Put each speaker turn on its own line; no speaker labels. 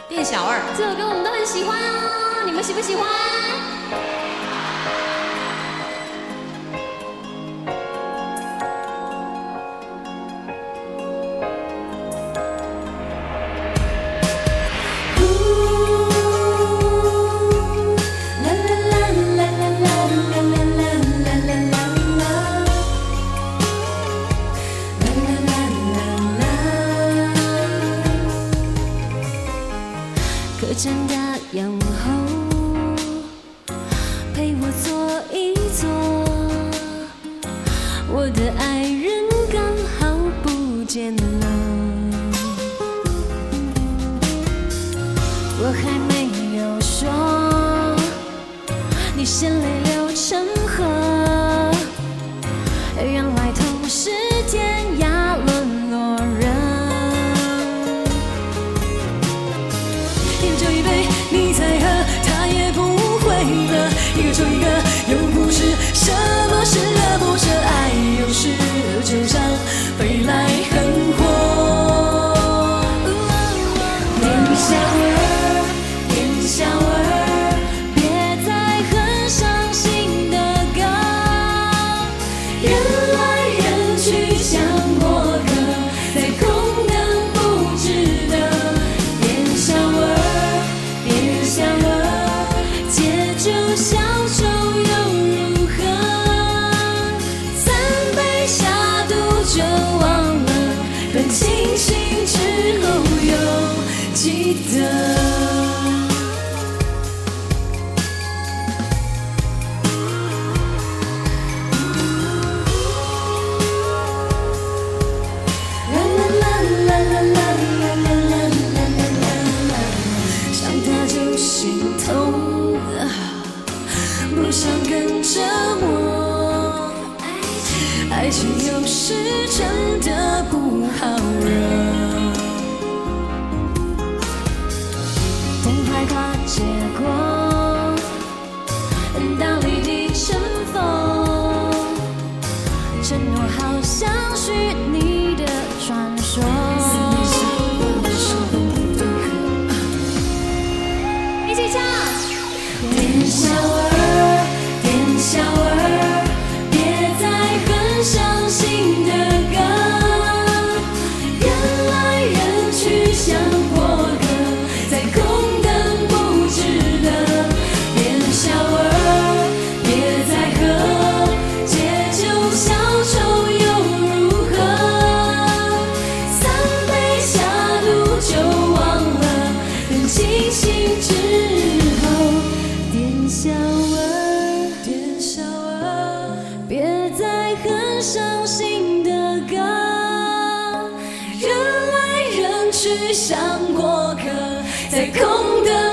店小二，这首歌我们都很喜欢哦，你们喜不喜欢？
客栈的阳后，陪我坐一坐。我的爱人刚好不见了，我还没有说，你先泪流成河。原来同是天涯沦落人。这一杯你在喝，他也不会了。一个又一个，又不是什么是热不是爱，有时就像飞来横祸。店小二，店小二，别再哼伤心的歌。人来人去像过客，在空等不值得。店小二。小二，借酒消愁又如何？三杯下肚就忘了，等清醒之后又记得。心痛，不想更折磨。爱情有时真的不好惹。等快跨结果，当离地成风，承诺好像虚拟的传说。店小二，店小二，别再哼伤心的歌。人来人去像过客，在空等不值得。店小二，别再喝，借酒消愁又如何？三杯下肚就忘了，等清醒之后。店小二，店小二，别再哼伤心的歌。人来人去像过客，在空的